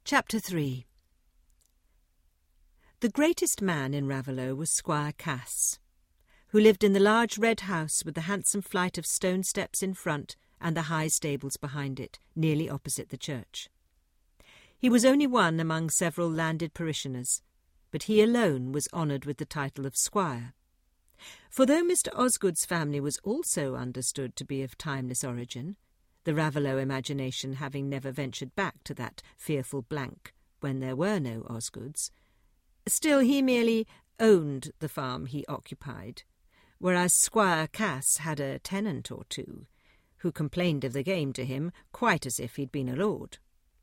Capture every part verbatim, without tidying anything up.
Chapter three. The greatest man in Raveloe was Squire Cass, who lived in the large red house with the handsome flight of stone steps in front and the high stables behind it, nearly opposite the church. He was only one among several landed parishioners, but he alone was honoured with the title of squire. For though Mister Osgood's family was also understood to be of timeless origin, the Raveloe imagination having never ventured back to that fearful blank when there were no Osgoods, still he merely owned the farm he occupied, whereas Squire Cass had a tenant or two, who complained of the game to him quite as if he'd been a lord.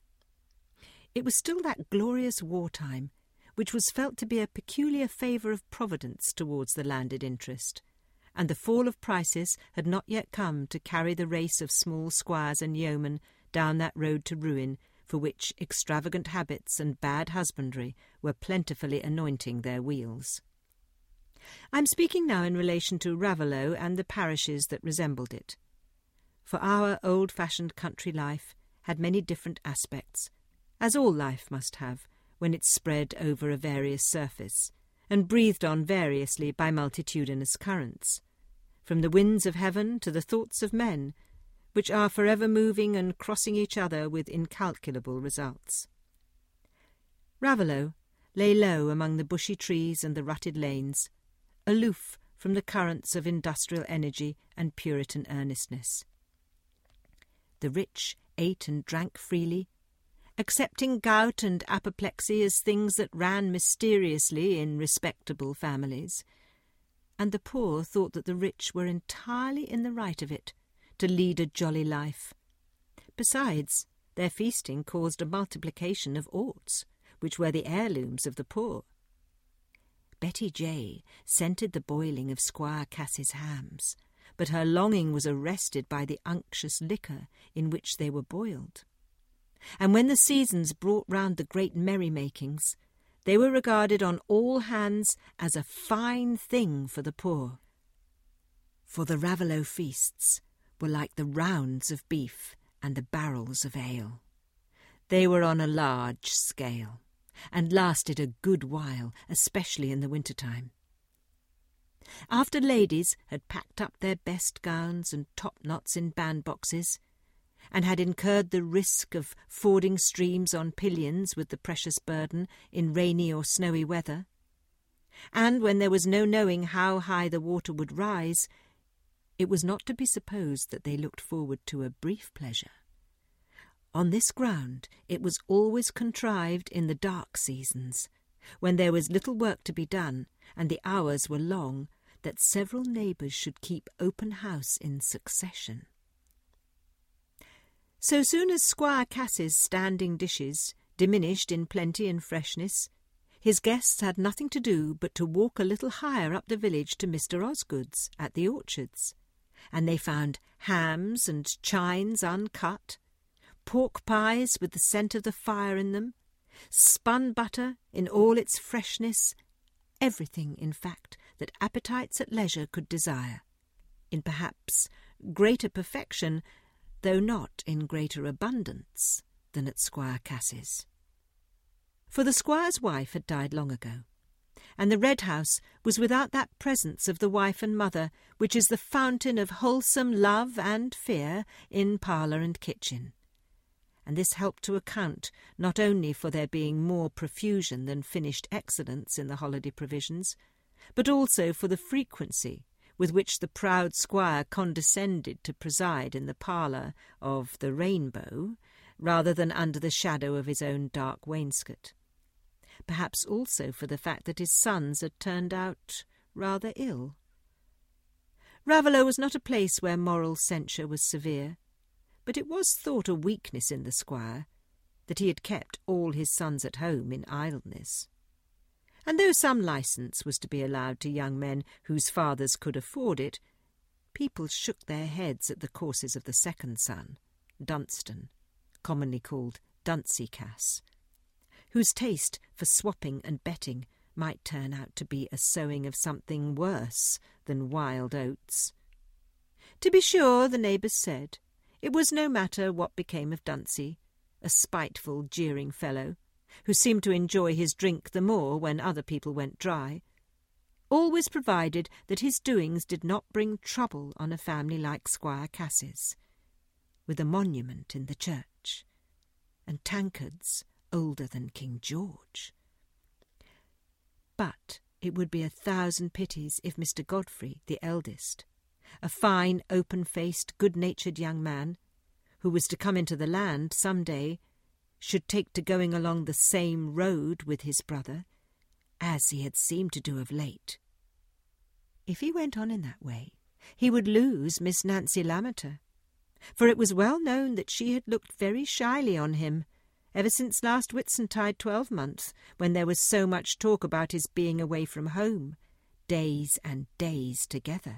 It was still that glorious wartime, which was felt to be a peculiar favour of Providence towards the landed interest, and the fall of prices had not yet come to carry the race of small squires and yeomen down that road to ruin for which extravagant habits and bad husbandry were plentifully anointing their wheels. I am speaking now in relation to Raveloe and the parishes that resembled it, for our old-fashioned country life had many different aspects, as all life must have when it spread over a various surface, and breathed on variously by multitudinous currents, from the winds of heaven to the thoughts of men, which are for ever moving and crossing each other with incalculable results. Raveloe lay low among the bushy trees and the rutted lanes, aloof from the currents of industrial energy and Puritan earnestness. The rich ate and drank freely, accepting gout and apoplexy as things that ran mysteriously in respectable families, and the poor thought that the rich were entirely in the right of it, to lead a jolly life. Besides, their feasting caused a multiplication of orts, which were the heirlooms of the poor. Betty Jay scented the boiling of Squire Cass's hams, but her longing was arrested by the unctuous liquor in which they were boiled. And when the seasons brought round the great merrymakings, they were regarded on all hands as a fine thing for the poor. For the Raveloe feasts were like the rounds of beef and the barrels of ale. They were on a large scale, and lasted a good while, especially in the winter-time. After ladies had packed up their best gowns and top-knots in bandboxes, and had incurred the risk of fording streams on pillions with the precious burden in rainy or snowy weather, and when there was no knowing how high the water would rise, it was not to be supposed that they looked forward to a brief pleasure. On this ground it was always contrived in the dark seasons, when there was little work to be done and the hours were long, that several neighbours should keep open house in succession. So soon as Squire Cass's standing dishes diminished in plenty and freshness, his guests had nothing to do but to walk a little higher up the village to Mister Osgood's at the orchards, and they found hams and chines uncut, pork pies with the scent of the fire in them, spun butter in all its freshness, everything, in fact, that appetites at leisure could desire, in perhaps greater perfection, though not in greater abundance, than at Squire Cass's. For the squire's wife had died long ago, and the Red House was without that presence of the wife and mother which is the fountain of wholesome love and fear in parlour and kitchen. And this helped to account not only for there being more profusion than finished excellence in the holiday provisions, but also for the frequency with which the proud squire condescended to preside in the parlour of the Rainbow, rather than under the shadow of his own dark wainscot. Perhaps also for the fact that his sons had turned out rather ill. Raveloe was not a place where moral censure was severe, but it was thought a weakness in the squire that he had kept all his sons at home in idleness. And though some licence was to be allowed to young men whose fathers could afford it, people shook their heads at the courses of the second son, Dunstan, commonly called Dunsey Cass, whose taste for swapping and betting might turn out to be a sowing of something worse than wild oats. To be sure, the neighbours said, it was no matter what became of Dunsey, a spiteful, jeering fellow, who seemed to enjoy his drink the more when other people went dry, always provided that his doings did not bring trouble on a family like Squire Cass's, with a monument in the church, and tankards older than King George. But it would be a thousand pities if Mister Godfrey, the eldest, a fine, open-faced, good-natured young man, who was to come into the land some day, should take to going along the same road with his brother, as he had seemed to do of late. If he went on in that way, he would lose Miss Nancy Lammeter, for it was well known that she had looked very shyly on him ever since last Whitsuntide twelvemonth, when there was so much talk about his being away from home, days and days together.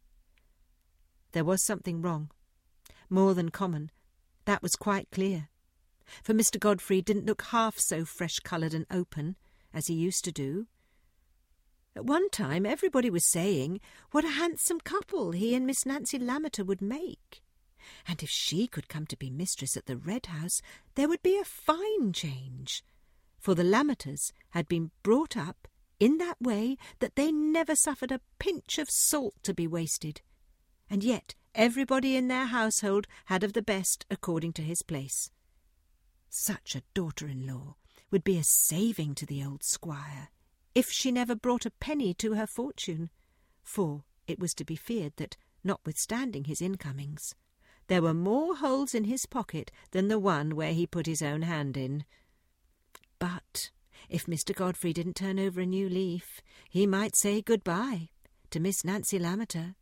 There was something wrong, more than common, that was quite clear, for Mister Godfrey didn't look half so fresh-coloured and open as he used to do. At one time everybody was saying what a handsome couple he and Miss Nancy Lammeter would make, and if she could come to be mistress at the Red House, there would be a fine change, for the Lammeters had been brought up in that way that they never suffered a pinch of salt to be wasted, and yet everybody in their household had of the best according to his place. Such a daughter-in-law would be a saving to the old squire, if she never brought a penny to her fortune, for it was to be feared that, notwithstanding his incomings, there were more holes in his pocket than the one where he put his own hand in. But if Mister Godfrey didn't turn over a new leaf, he might say good-bye to Miss Nancy Lammeter.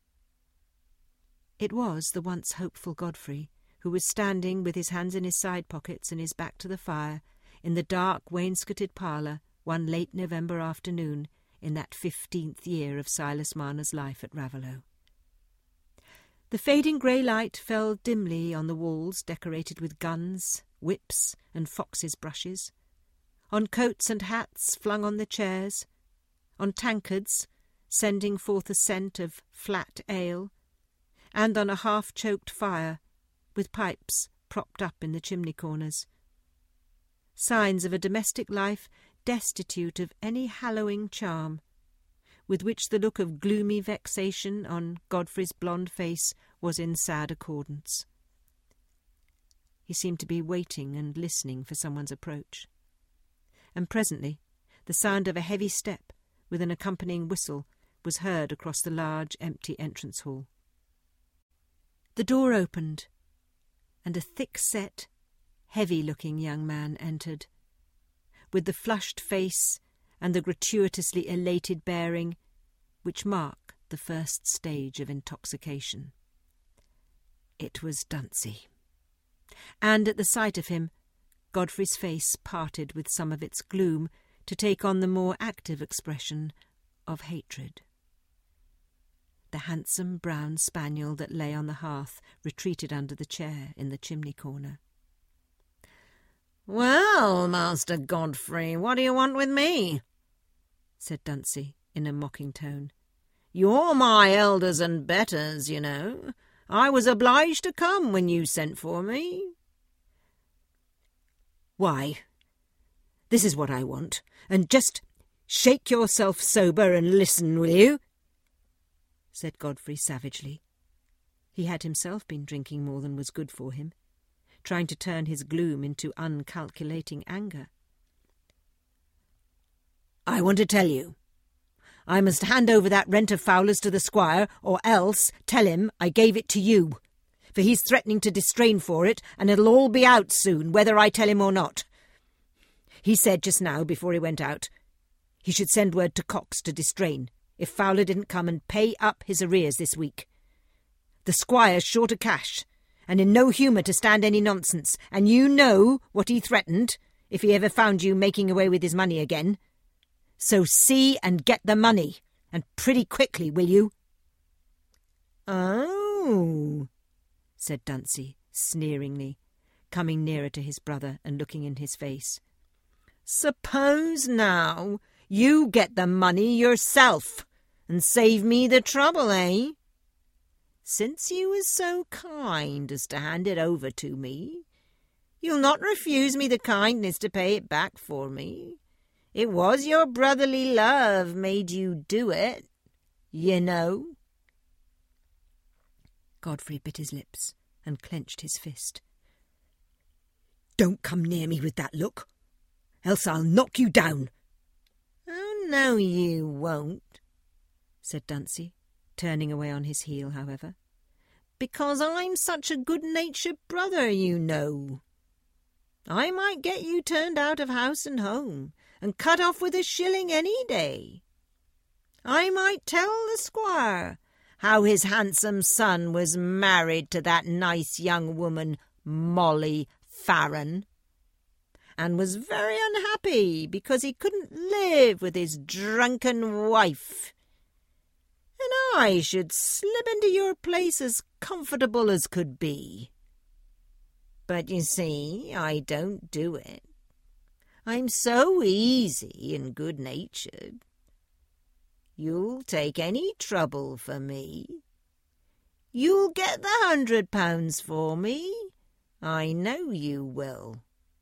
It was the once hopeful Godfrey who was standing with his hands in his side pockets and his back to the fire in the dark wainscoted parlour one late November afternoon in that fifteenth year of Silas Marner's life at Raveloe. The fading grey light fell dimly on the walls decorated with guns, whips, and foxes' brushes, on coats and hats flung on the chairs, on tankards sending forth a scent of flat ale, and on a half-choked fire with pipes propped up in the chimney corners. Signs of a domestic life destitute of any hallowing charm, with which the look of gloomy vexation on Godfrey's blonde face was in sad accordance. He seemed to be waiting and listening for someone's approach, and presently the sound of a heavy step with an accompanying whistle was heard across the large empty entrance hall. The door opened, and a thick-set, heavy-looking young man entered, with the flushed face and the gratuitously elated bearing which mark the first stage of intoxication. It was Dunsey, and at the sight of him Godfrey's face parted with some of its gloom to take on the more active expression of hatred. The handsome brown spaniel that lay on the hearth retreated under the chair in the chimney corner. "Well, Master Godfrey, what do you want with me?" said Dunsey in a mocking tone. "You're my elders and betters, you know. I was obliged to come when you sent for me." "Why, this is what I want, and just shake yourself sober and listen, will you?" said Godfrey savagely. He had himself been drinking more than was good for him, trying to turn his gloom into uncalculating anger. "I want to tell you. I must hand over that rent of Fowler's to the squire, or else tell him I gave it to you, for he's threatening to distrain for it, and it'll all be out soon, whether I tell him or not. He said just now, before he went out, he should send word to Cox to distrain if Fowler didn't come and pay up his arrears this week. The squire's short of cash, and in no humour to stand any nonsense, and you know what he threatened if he ever found you making away with his money again. So see and get the money, and pretty quickly, will you?" "Oh," said Dunsey, sneeringly, coming nearer to his brother and looking in his face. "Suppose, now, you get the money yourself, and save me the trouble, eh? Since you was so kind as to hand it over to me, You'll not refuse me the kindness to pay it back for me. It was your brotherly love made you do it, you know." Godfrey bit his lips and clenched his fist. "Don't come near me with that look, else I'll knock you down." "Oh, no, you won't," said Dunsey, turning away on his heel, however, "because I'm such a good-natured brother, you know. I might get you turned out of house and home, and cut off with a shilling any day. I might tell the squire how his handsome son was married to that nice young woman, Molly Farron, and was very unhappy because he couldn't live with his drunken wife. And I should slip into your place as comfortable as could be. But you see, I don't do it. I'm so easy and good-natured. You'll take any trouble for me. You'll get the hundred pounds for me. I know you will."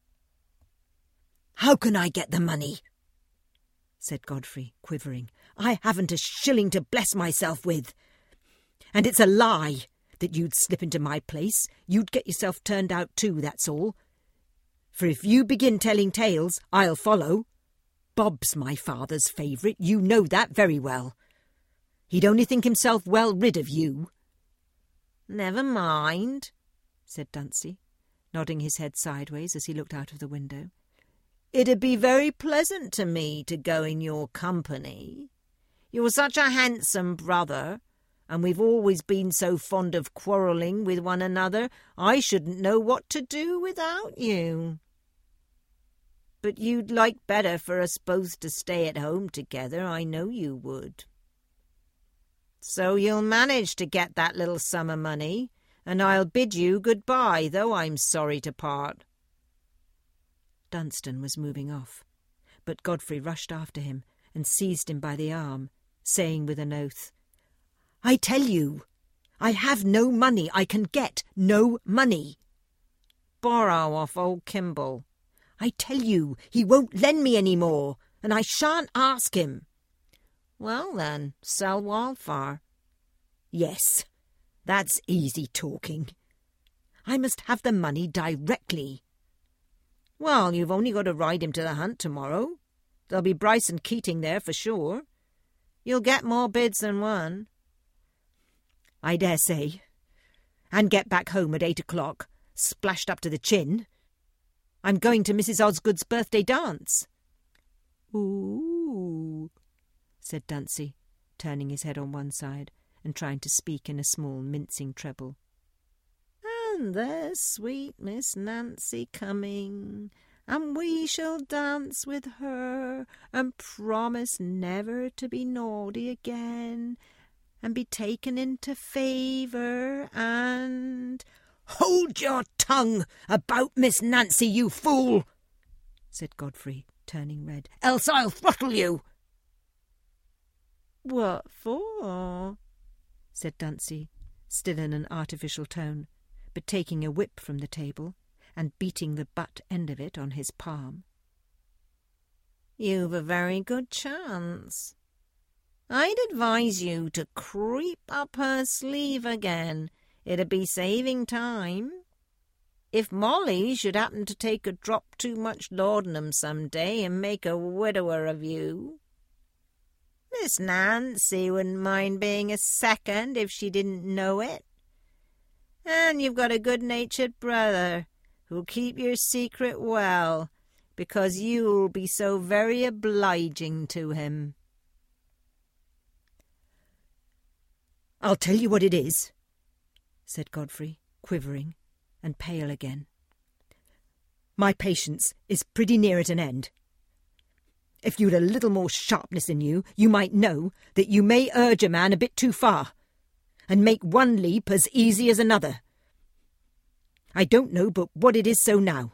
"How can I get the money?" said Godfrey, quivering. "I haven't a shilling to bless myself with. And it's a lie that you'd slip into my place. You'd get yourself turned out too, that's all. For if you begin telling tales, I'll follow. Bob's my father's favourite, you know that very well. He'd only think himself well rid of you." "Never mind," said Dunsey, nodding his head sideways as he looked out of the window. "It'd be very pleasant to me to go in your company. You're such a handsome brother, and we've always been so fond of quarrelling with one another, I shouldn't know what to do without you. But you'd like better for us both to stay at home together, I know you would. So you'll manage to get that little sum of money, and I'll bid you good-bye, though I'm sorry to part." Dunstan was moving off, but Godfrey rushed after him and seized him by the arm, saying with an oath, "I tell you, I have no money. I can get no money." "Borrow off old Kimball." "I tell you, he won't lend me any more, and I shan't ask him." "Well, then, sell Wildfire." "Yes, that's easy talking. I must have the money directly." "Well, you've only got to ride him to the hunt tomorrow. There'll be Bryce and Keating there for sure. You'll get more bids than one." "I dare say. And get back home at eight o'clock, splashed up to the chin. I'm going to Missus Osgood's birthday dance." "Ooh," said Dunsey, turning his head on one side and trying to speak in a small, mincing treble. "And there's sweet Miss Nancy coming, and we shall dance with her, and promise never to be naughty again, and be taken into favour, and—" "Hold your tongue about Miss Nancy, you fool!" said Godfrey, turning red. "Else I'll throttle you." "What for?" said Dunsey, still in an artificial tone, but taking a whip from the table and beating the butt end of it on his palm. "You've a very good chance. I'd advise you to creep up her sleeve again. It'd be saving time. If Molly should happen to take a drop too much laudanum some day and make a widower of you, Miss Nancy wouldn't mind being a second if she didn't know it. And you've got a good-natured brother who'll keep your secret well, because you'll be so very obliging to him." "I'll tell you what it is," said Godfrey, quivering and pale again. "My patience is pretty near at an end. If you'd a little more sharpness in you, you might know that you may urge a man a bit too far, and make one leap as easy as another. I don't know but what it is so now.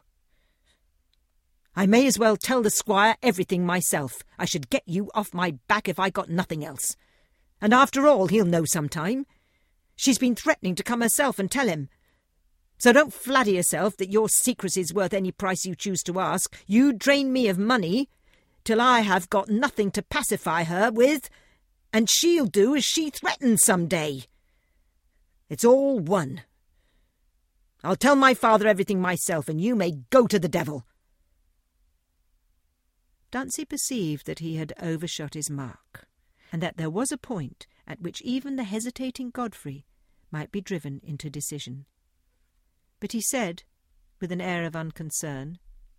I may as well tell the squire everything myself. I should get you off my back if I got nothing else. And after all, he'll know sometime. She's been threatening to come herself and tell him. So don't flatter yourself that your secrecy's worth any price you choose to ask. You drain me of money till I have got nothing to pacify her with, and she'll do as she threatens some day. It's all one. I'll tell my father everything myself, and you may go to the devil." Dunsey perceived that he had overshot his mark, and that there was a point at which even the hesitating Godfrey might be driven into decision. But he said, with an air of unconcern,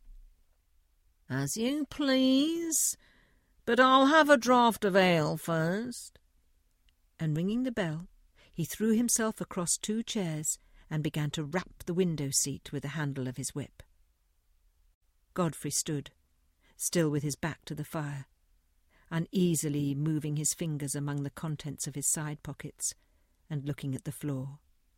"As you please, but I'll have a draught of ale first." And ringing the bell, he threw himself across two chairs and began to rap the window-seat with the handle of his whip. Godfrey stood, still with his back to the fire, uneasily moving his fingers among the contents of his side pockets and looking at the floor.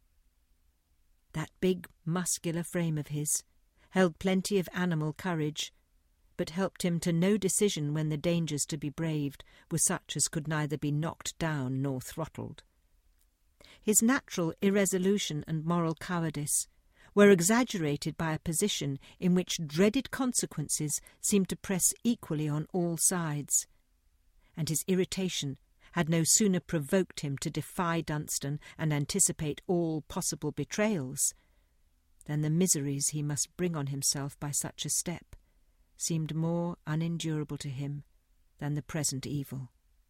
That big, muscular frame of his held plenty of animal courage, but helped him to no decision when the dangers to be braved were such as could neither be knocked down nor throttled. His natural irresolution and moral cowardice were exaggerated by a position in which dreaded consequences seemed to press equally on all sides, and his irritation had no sooner provoked him to defy Dunstan and anticipate all possible betrayals than the miseries he must bring on himself by such a step seemed more unendurable to him than the present evil.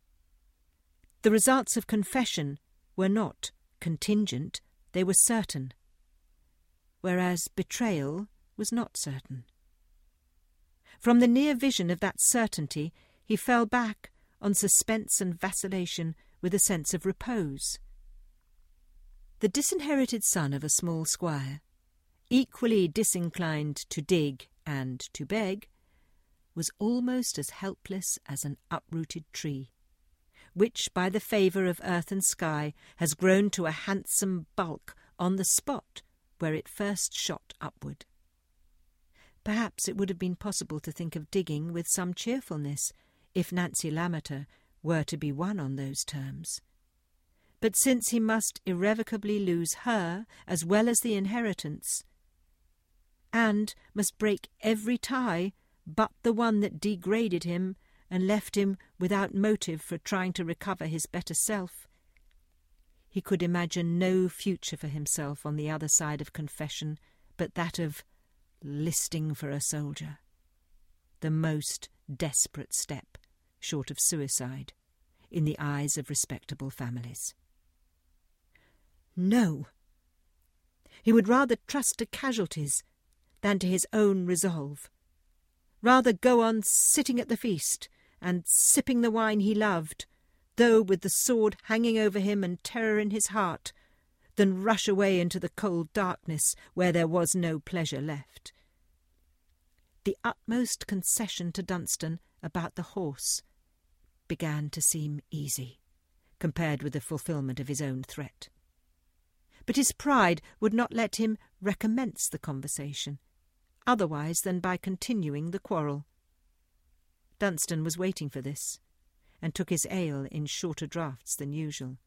The results of confession were not contingent, they were certain, whereas betrayal was not certain. From the near vision of that certainty he fell back on suspense and vacillation with a sense of repose. The disinherited son of a small squire, equally disinclined to dig and to beg, was almost as helpless as an uprooted tree, which by the favour of earth and sky has grown to a handsome bulk on the spot where it first shot upward. Perhaps it would have been possible to think of digging with some cheerfulness if Nancy Lammeter were to be won on those terms. But since he must irrevocably lose her as well as the inheritance, and must break every tie but the one that degraded him and left him without motive for trying to recover his better self, he could imagine no future for himself on the other side of confession but that of listing for a soldier, the most desperate step, short of suicide, in the eyes of respectable families. No! He would rather trust to casualties than to his own resolve, rather go on sitting at the feast and sipping the wine he loved, though with the sword hanging over him and terror in his heart, than rush away into the cold darkness where there was no pleasure left. The utmost concession to Dunstan about the horse began to seem easy, compared with the fulfilment of his own threat. But his pride would not let him recommence the conversation, otherwise than by continuing the quarrel. Dunstan was waiting for this, and took his ale in shorter draughts than usual.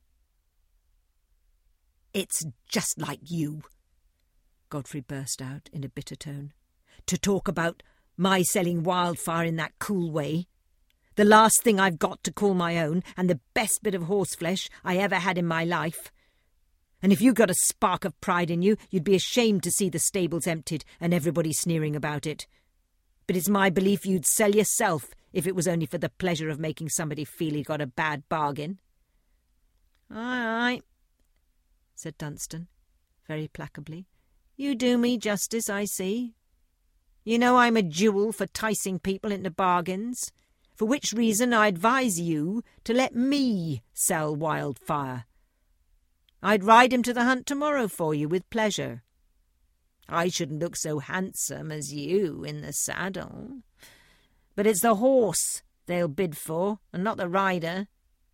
"It's just like you," Godfrey burst out in a bitter tone, "to talk about my selling wildfire in that cool way. The last thing I've got to call my own, and the best bit of horseflesh I ever had in my life. And if you got a spark of pride in you, you'd be ashamed to see the stables emptied and everybody sneering about it. But it's my belief you'd sell yourself if it was only for the pleasure of making somebody feel he got a bad bargain." "Aye, aye," said Dunstan, very placably. "You do me justice, I see. You know I'm a jewel for ticing people into bargains, for which reason I advise you to let me sell Wildfire. I'd ride him to the hunt tomorrow for you with pleasure. I shouldn't look so handsome as you in the saddle. But it's the horse they'll bid for, and not the rider."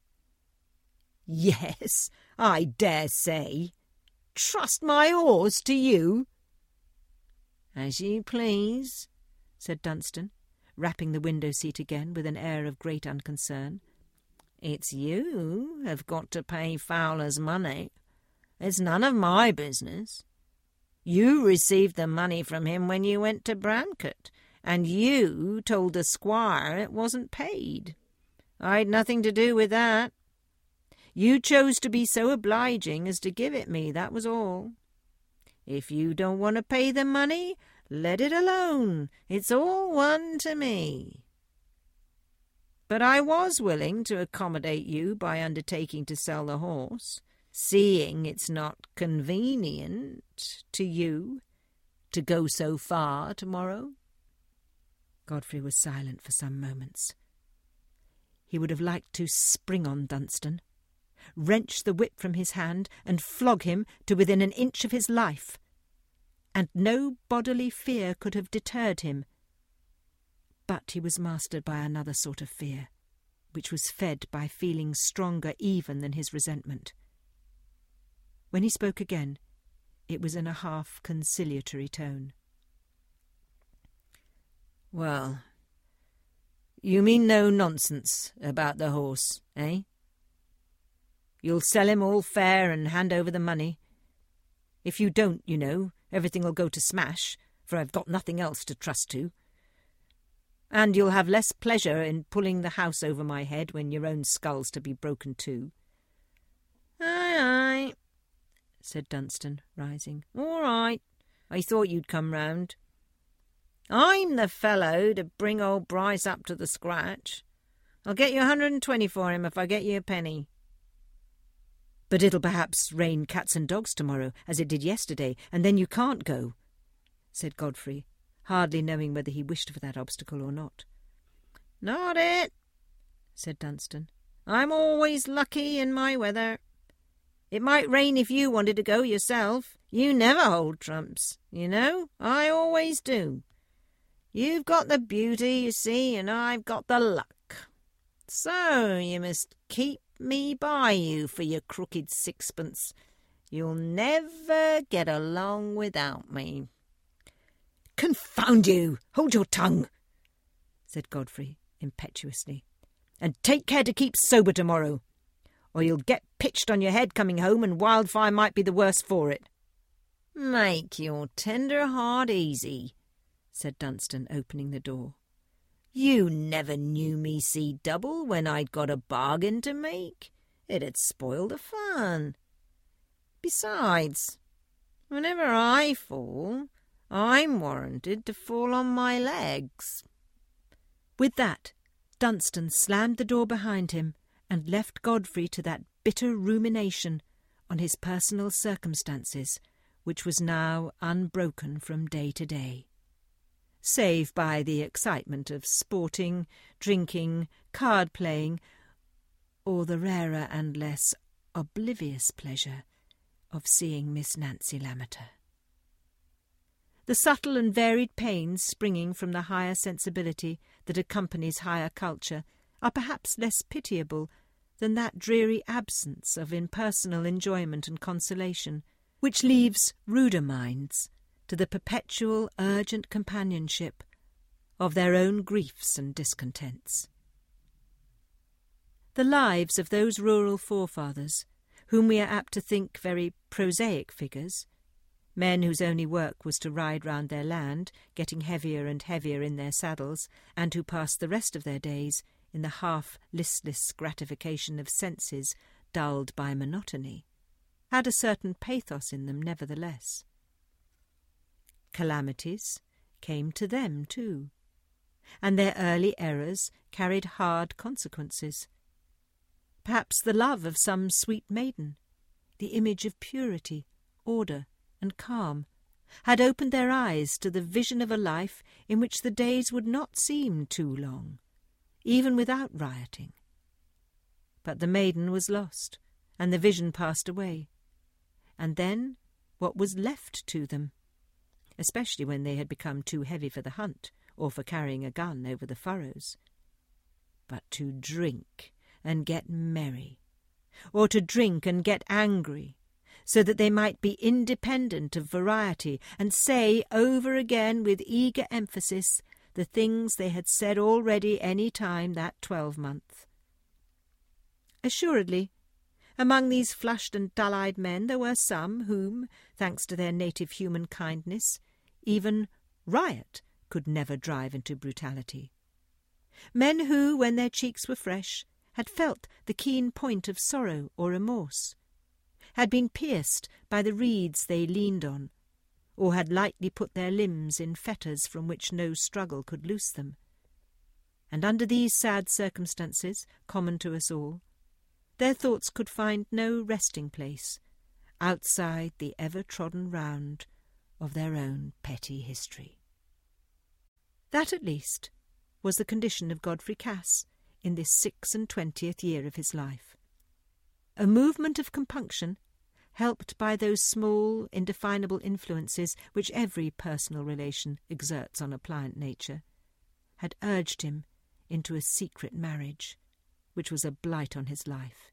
"Yes, I dare say. Trust my horse to you." "As you please," said Dunstan, rapping the window-seat again with an air of great unconcern. "It's you have got to pay Fowler's money. It's none of my business. You received the money from him when you went to Bramcote, and you told the squire it wasn't paid. I'd nothing to do with that. You chose to be so obliging as to give it me, that was all. If you don't want to pay the money, let it alone. It's all one to me. But I was willing to accommodate you by undertaking to sell the horse, seeing it's not convenient to you to go so far tomorrow." Godfrey was silent for some moments. He would have liked to spring on Dunstan, wrench the whip from his hand, and flog him to within an inch of his life, and no bodily fear could have deterred him. But he was mastered by another sort of fear, which was fed by feelings stronger even than his resentment. When he spoke again, it was in a half-conciliatory tone. "Well, you mean no nonsense about the horse, eh? You'll sell him all fair and hand over the money. If you don't, you know, everything'll go to smash, for I've got nothing else to trust to. And you'll have less pleasure in pulling the house over my head when your own skull's to be broken too." "Aye, aye," said Dunstan, rising. "All right. I thought you'd come round. I'm the fellow to bring old Bryce up to the scratch. I'll get you a hundred and twenty for him if I get you a penny." "But it'll perhaps rain cats and dogs tomorrow, as it did yesterday, and then you can't go," said Godfrey, hardly knowing whether he wished for that obstacle or not. "Not it," said Dunstan. "I'm always lucky in my weather. It might rain if you wanted to go yourself. You never hold trumps, you know. I always do. You've got the beauty, you see, and I've got the luck. So you must keep me by you for your crooked sixpence. You'll never get along without me." "Confound you! Hold your tongue," said Godfrey impetuously, "and take care to keep sober tomorrow, or you'll get pitched on your head coming home, and Wildfire might be the worse for it." "Make your tender heart easy," said Dunstan, opening the door. "You never knew me see double when I'd got a bargain to make. It'd spoil the fun. Besides, whenever I fall, I'm warranted to fall on my legs." With that, Dunstan slammed the door behind him and left Godfrey to that bitter rumination on his personal circumstances, which was now unbroken from day to day, save by the excitement of sporting, drinking, card-playing, or the rarer and less oblivious pleasure of seeing Miss Nancy Lammeter. The subtle and varied pains springing from the higher sensibility that accompanies higher culture are perhaps less pitiable than that dreary absence of impersonal enjoyment and consolation, which leaves ruder minds to the perpetual urgent companionship of their own griefs and discontents. The lives of those rural forefathers, whom we are apt to think very prosaic figures, men whose only work was to ride round their land, getting heavier and heavier in their saddles, and who passed the rest of their days in the half-listless gratification of senses dulled by monotony, had a certain pathos in them nevertheless. Calamities came to them too, and their early errors carried hard consequences. Perhaps the love of some sweet maiden, the image of purity, order, and calm, had opened their eyes to the vision of a life in which the days would not seem too long, even without rioting. But the maiden was lost, and the vision passed away. And then what was left to them, especially when they had become too heavy for the hunt or for carrying a gun over the furrows? But to drink and get merry, or to drink and get angry, so that they might be independent of variety and say over again with eager emphasis the things they had said already any time that twelvemonth. Assuredly, Among these flushed and dull-eyed men there were some whom, thanks to their native human kindness, even riot could never drive into brutality. Men who, when their cheeks were fresh, had felt the keen point of sorrow or remorse, had been pierced by the reeds they leaned on, or had lightly put their limbs in fetters from which no struggle could loose them. And under these sad circumstances, common to us all, their thoughts could find no resting place outside the ever-trodden round of their own petty history. That, at least, was the condition of Godfrey Cass in this six-and-twentieth year of his life. A movement of compunction, helped by those small, indefinable influences which every personal relation exerts on a pliant nature, had urged him into a secret marriage, which was a blight on his life.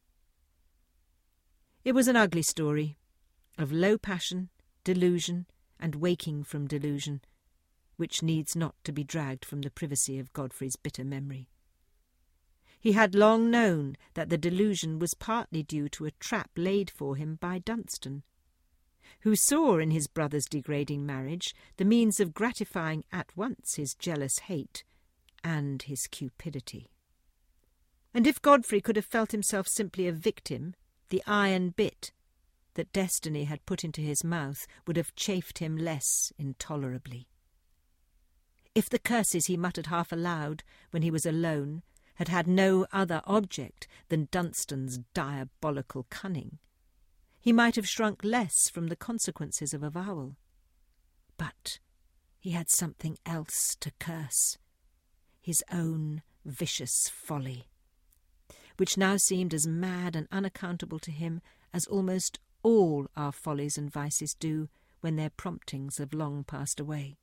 It was an ugly story, of low passion, delusion, and waking from delusion, which needs not to be dragged from the privacy of Godfrey's bitter memory. He had long known that the delusion was partly due to a trap laid for him by Dunstan, who saw in his brother's degrading marriage the means of gratifying at once his jealous hate and his cupidity. And if Godfrey could have felt himself simply a victim, the iron bit that destiny had put into his mouth would have chafed him less intolerably. If the curses he muttered half aloud when he was alone had had no other object than Dunstan's diabolical cunning, he might have shrunk less from the consequences of avowal. But he had something else to curse, his own vicious folly, which now seemed as mad and unaccountable to him as almost all our follies and vices do when their promptings have long passed away.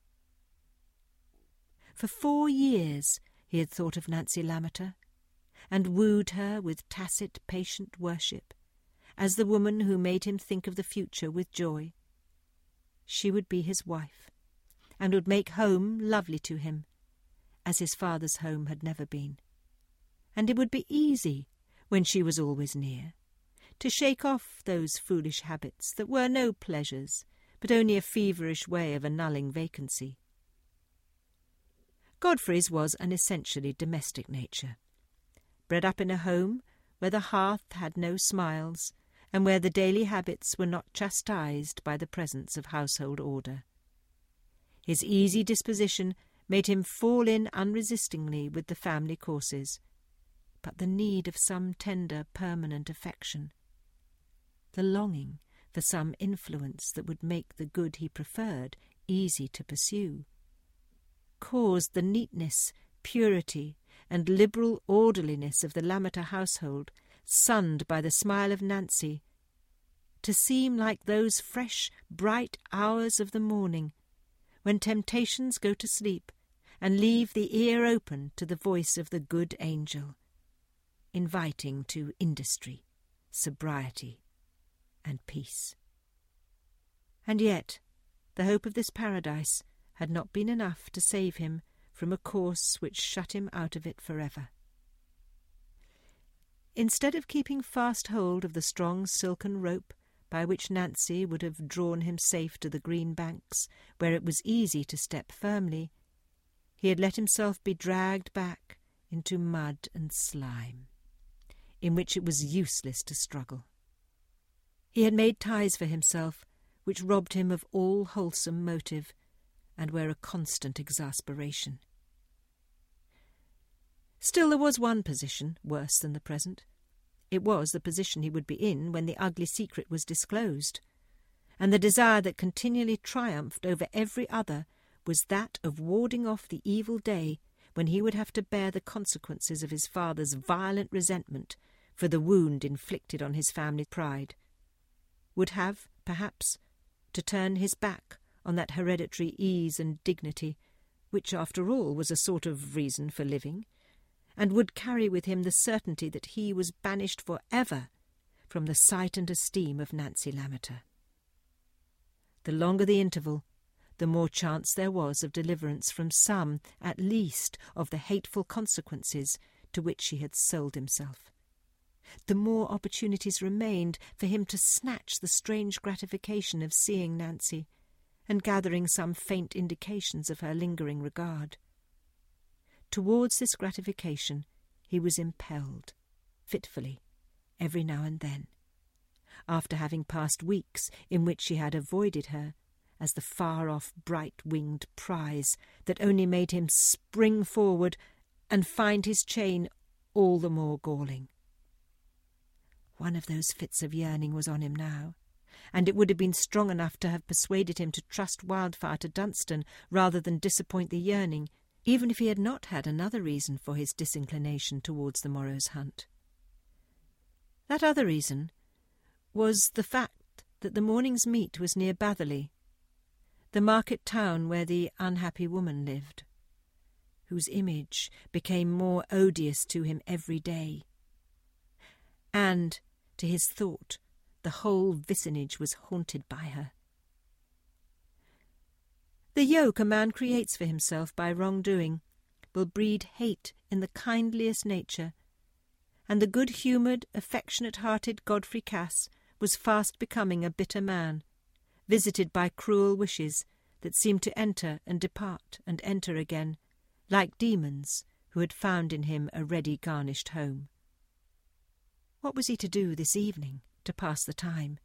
For four years he had thought of Nancy Lammeter, and wooed her with tacit, patient worship, as the woman who made him think of the future with joy. She would be his wife, and would make home lovely to him, as his father's home had never been. And it would be easy, when she was always near, to shake off those foolish habits that were no pleasures, but only a feverish way of annulling vacancy. Godfrey's was an essentially domestic nature, bred up in a home where the hearth had no smiles, and where the daily habits were not chastised by the presence of household order. His easy disposition made him fall in unresistingly with the family courses, but the need of some tender, permanent affection, the longing for some influence that would make the good he preferred easy to pursue, caused the neatness, purity, and liberal orderliness of the Lammeter household, sunned by the smile of Nancy, to seem like those fresh, bright hours of the morning, when temptations go to sleep and leave the ear open to the voice of the good angel, inviting to industry, sobriety, and peace. And yet the hope of this paradise had not been enough to save him from a course which shut him out of it forever. Instead of keeping fast hold of the strong silken rope by which Nancy would have drawn him safe to the green banks, where it was easy to step firmly, he had let himself be dragged back into mud and slime, in which it was useless to struggle. He had made ties for himself which robbed him of all wholesome motive, and were a constant exasperation. Still, there was one position worse than the present. It was the position he would be in when the ugly secret was disclosed, and the desire that continually triumphed over every other was that of warding off the evil day when he would have to bear the consequences of his father's violent resentment for the wound inflicted on his family pride, would have, perhaps, to turn his back on that hereditary ease and dignity, which, after all, was a sort of reason for living, and would carry with him the certainty that he was banished for ever from the sight and esteem of Nancy Lammeter. The longer the interval, the more chance there was of deliverance from some, at least, of the hateful consequences to which he had sold himself. the more opportunities remained for him to snatch the strange gratification of seeing Nancy and gathering some faint indications of her lingering regard. Towards this gratification he was impelled, fitfully, every now and then, after having passed weeks in which she had avoided her as the far-off bright-winged prize that only made him spring forward and find his chain all the more galling. One of those fits of yearning was on him now, and it would have been strong enough to have persuaded him to trust Wildfire to Dunstan rather than disappoint the yearning, even if he had not had another reason for his disinclination towards the morrow's hunt. That other reason was the fact that the morning's meet was near Batherley, the market town where the unhappy woman lived, whose image became more odious to him every day. And, to his thought, the whole vicinage was haunted by her. The yoke a man creates for himself by wrongdoing will breed hate in the kindliest nature, and the good-humoured, affectionate-hearted Godfrey Cass was fast becoming a bitter man, visited by cruel wishes that seemed to enter and depart and enter again, like demons who had found in him a ready garnished home. What was he to do this evening to pass the time?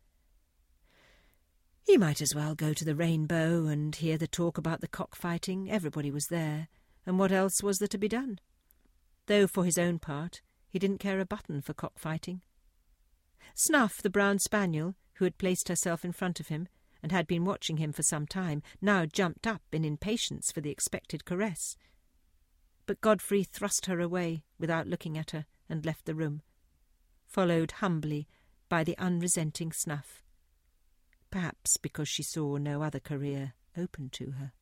He might as well go to the Rainbow and hear the talk about the cockfighting. Everybody was there, and what else was there to be done? Though, for his own part, he didn't care a button for cockfighting. Snuff, the brown spaniel, who had placed herself in front of him and had been watching him for some time, now jumped up in impatience for the expected caress. But Godfrey thrust her away without looking at her and left the room, followed humbly by the unresenting Snuff, perhaps because she saw no other career open to her.